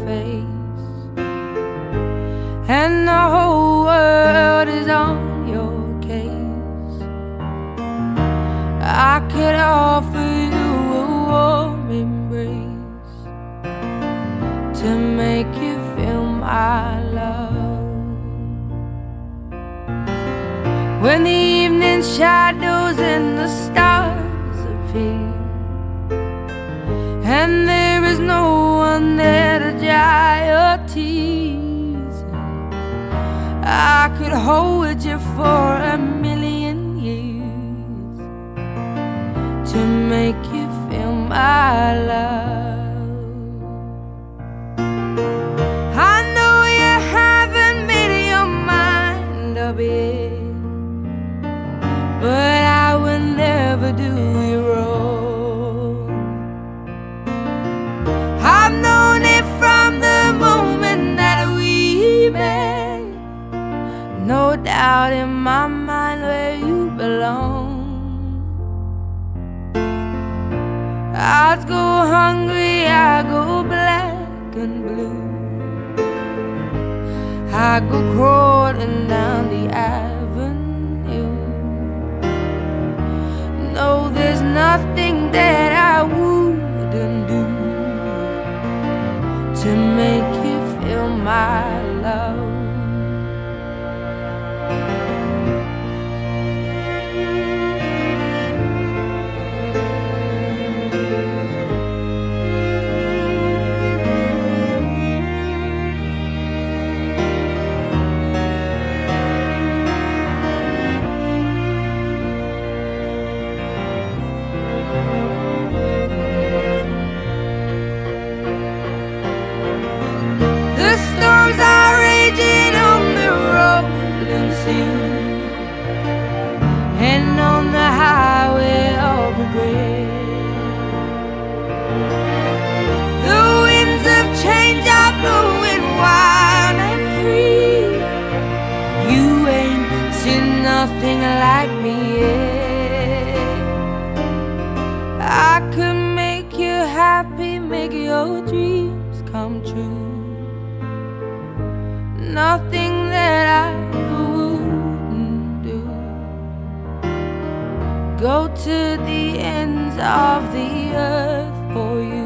face, and the whole world is on your case. I could offer you a warm embrace to make you feel my love. When the evening shadows and the stars appear, and there is no one there to dry your tears, I could hold you for a million years to make you feel my love. I know you haven't made your mind up yet, but I will never do you wrong. I've known it from the moment that we met, no doubt in my mind where you belong. I'd go hungry, I go black and blue, I go crawling down the avenue. No, there's nothing that I wouldn't do to make you feel my love. The storms are raging on the rolling sea, and on the highway of regret. The winds of change are blowing wild and free. You ain't seen nothing like me yet. I could make you happy, make your dreams come true. Nothing that I wouldn't do. Go to the ends of the earth for you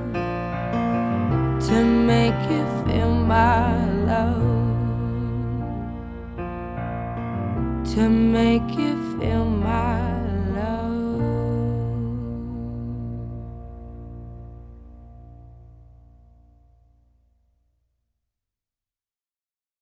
to make you feel my love, to make you feel my